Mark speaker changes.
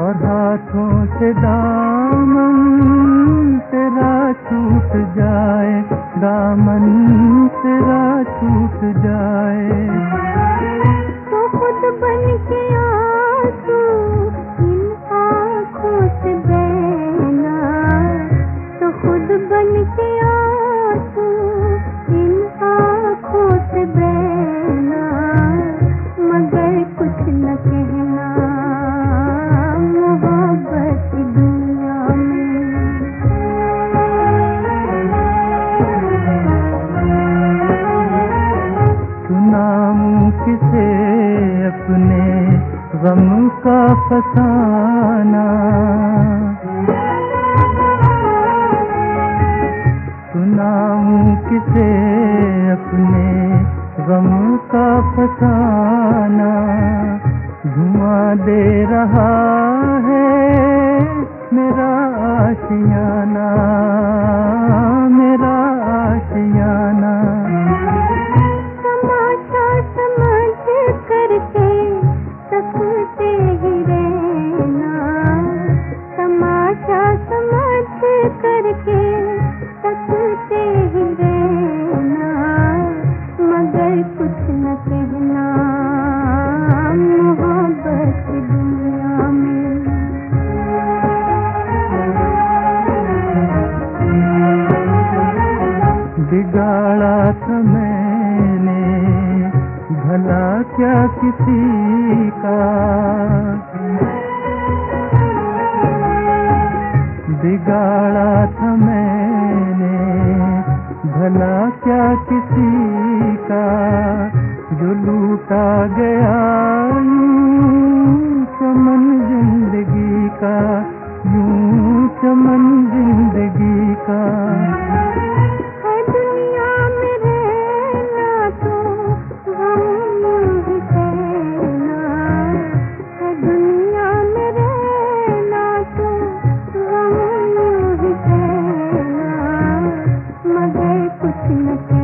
Speaker 1: और हाथों से दामन तेरा छूट जाए, दामन तेरा छूट जाए।
Speaker 2: तो खुद बन के आंसू इन आँखों से बहना, तो खुद बन के आंसू इन आँखों से बहना, मगर कुछ न कहना मोहब्बत दुनिया में।
Speaker 1: सुनाऊं किसे अपने गम का फसाना, सुनाऊं किसे अपने गम का फसाना। धुआं दे रहा है मेरा आशियाना, मेरा आशियाना।
Speaker 2: तमाशा समझ करके सकते ही रहना, तमाशा समझ करके सकते ही रहना, मगर कुछ न कहना मोहब्बत दुनिया में।
Speaker 1: बिगाड़ा था मैंने भला क्या किसी का, बिगाड़ा था मैंने भला क्या किसी का, जो लूटा गया यूं चमन जिंदगी का, यूं चमन जिंदगी का।
Speaker 2: है दुनिया में रहना तो गम ही सहना, है दुनिया में रहना तो गम ही सहना, मगर कुछ न कहना